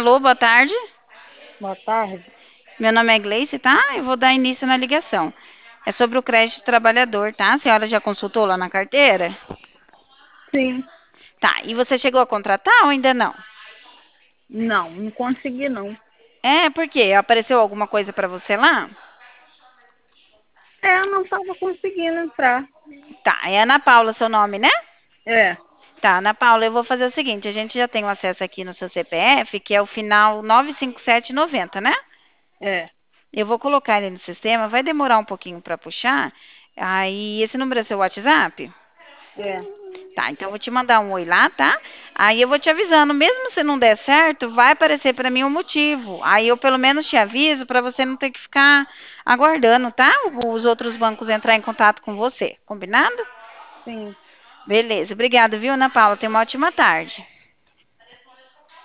Alô, boa tarde. Boa tarde. Meu nome é Gleice, tá? Eu vou dar início na ligação. É sobre o crédito trabalhador, tá? A senhora já consultou lá na carteira? Sim. Tá. E você chegou a contratar ou ainda não? Não consegui não. É, por quê? Apareceu alguma coisa para você lá? É, eu não estava conseguindo entrar. Tá. É Ana Paula seu nome, né? É, Tá, Ana Paula, eu vou fazer o seguinte: a gente já tem o acesso aqui no seu CPF, que é o final 95790, né? é, Eu vou colocar ele no sistema, vai demorar um pouquinho para puxar. Aí, esse número é seu WhatsApp? é. Tá, então eu vou te mandar um oi lá, tá? Aí eu vou te avisando, mesmo se não der certo, vai aparecer para mim um motivo. Aí eu pelo menos te aviso para você não ter que ficar aguardando, tá? Os outros bancos entrar em contato com você, combinado? Sim. Beleza, obrigada, viu, Ana Paula? Tenha uma ótima tarde.